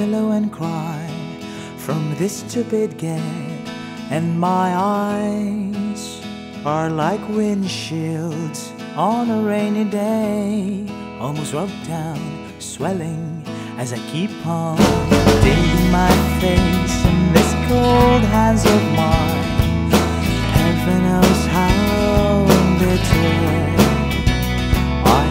pillow and cry from this stupid gag, and my eyes are like windshields on a rainy day, almost rubbed down, swelling as I keep on digging my face in this cold hands of mine. Heaven knows how bitter I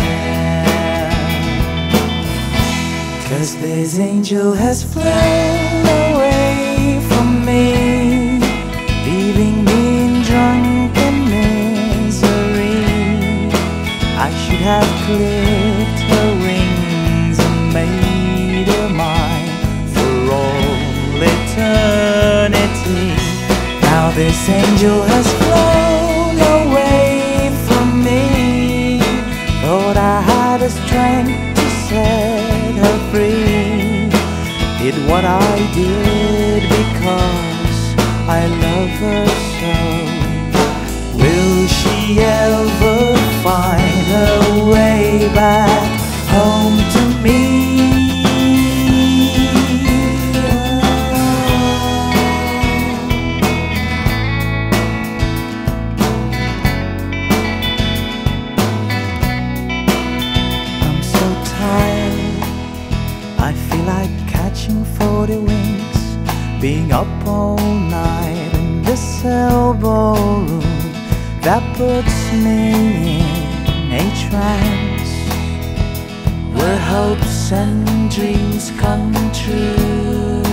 am, 'cause this angel has flown away from me, leaving me in drunken misery. I should have clipped her wings and made her mine for all eternity. Now this angel has flown away from me. Thought I had the strength to set her free. Did what I did because I love her so. Will she ever find her way back home to me? I'm so tired, I feel like catching 40 winks, being up all night in this elbow room that puts me in a trance, where hopes and dreams come true.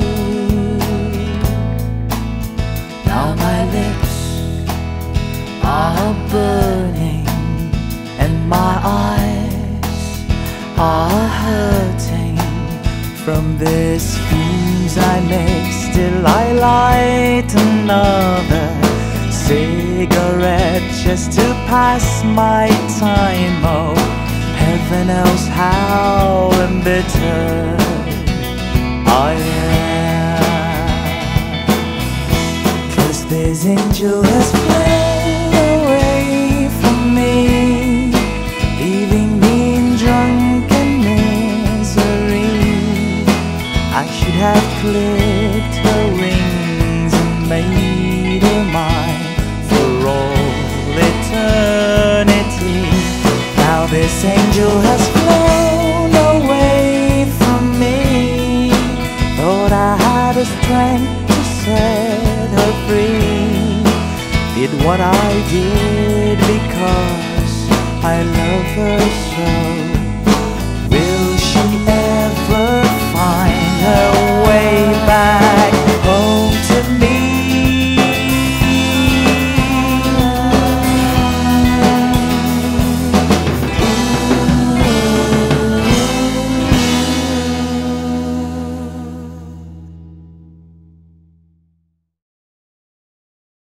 Now my lips are burning and my eyes are hurting from these fumes I make. Still I light another cigarette just to pass my time. Oh, heaven knows how embittered I am, 'cause this angel has flown away from me, leaving me in drunken misery. I should have clipped her wings and made her mine for all eternity. Now this angel has flown away from me. Thought I had the strength to set her free. Did what I did because I love her so.